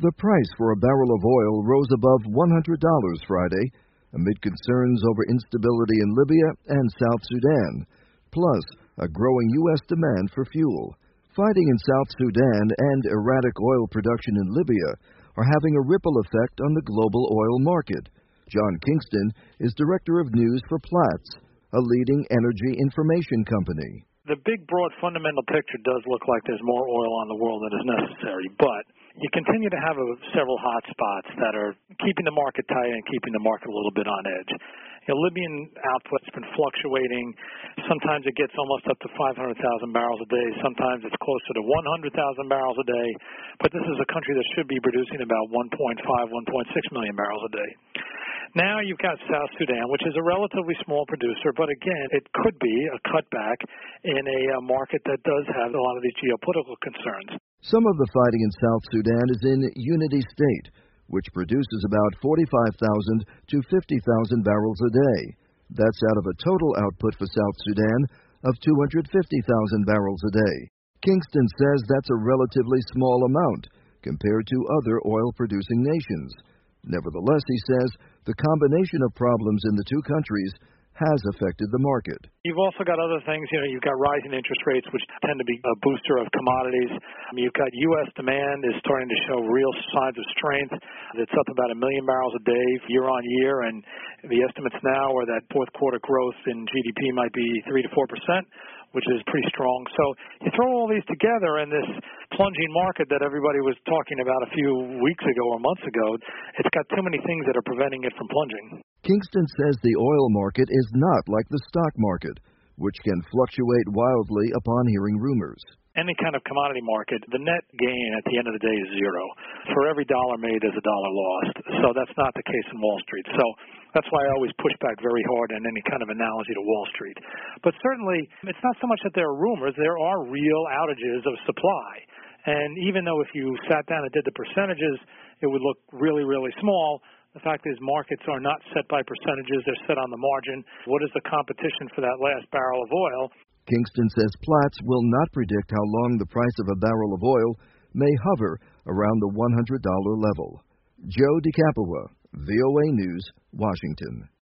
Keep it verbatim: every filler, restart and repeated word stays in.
The price for a barrel of oil rose above one hundred dollars Friday amid concerns over instability in Libya and South Sudan, plus a growing U S demand for fuel. Fighting in South Sudan and erratic oil production in Libya are having a ripple effect on the global oil market. John Kingston is Director of News for Platts, a leading energy information company. The big, broad, fundamental picture does look like there's more oil on the world than is necessary, but you continue to have a, several hot spots that are keeping the market tight and keeping the market a little bit on edge. You know, Libyan output's been fluctuating. Sometimes it gets almost up to five hundred thousand barrels a day. Sometimes it's closer to one hundred thousand barrels a day. But this is a country that should be producing about one point five, one point six million barrels a day. Now you've got South Sudan, which is a relatively small producer, but again, it could be a cutback in a uh, market that does have a lot of these geopolitical concerns. Some of the fighting in South Sudan is in Unity State, which produces about forty-five thousand to fifty thousand barrels a day. That's out of a total output for South Sudan of two hundred fifty thousand barrels a day. Kingston says that's a relatively small amount compared to other oil-producing nations. Nevertheless, he says, the combination of problems in the two countries has affected the market. You've also got other things. You know, you've got rising interest rates, which tend to be a booster of commodities. You've got U S demand is starting to show real signs of strength. It's up about a million barrels a day year on year, and the estimates now are that fourth quarter growth in G D P might be three to four percent, which is pretty strong. So you throw all these together, and this plunging market that everybody was talking about a few weeks ago or months ago, it's got too many things that are preventing it from plunging. Kingston says the oil market is not like the stock market, which can fluctuate wildly upon hearing rumors. Any kind of commodity market, the net gain at the end of the day is zero. For every dollar made, there's a dollar lost. So that's not the case in Wall Street. So that's why I always push back very hard in any kind of analogy to Wall Street. But certainly, it's not so much that there are rumors. There are real outages of supply. And even though if you sat down and did the percentages, it would look really, really small, the fact is markets are not set by percentages. They're set on the margin. What is the competition for that last barrel of oil? Kingston says Platts will not predict how long the price of a barrel of oil may hover around the one hundred dollar level. Joe DeCapua, V O A News, Washington.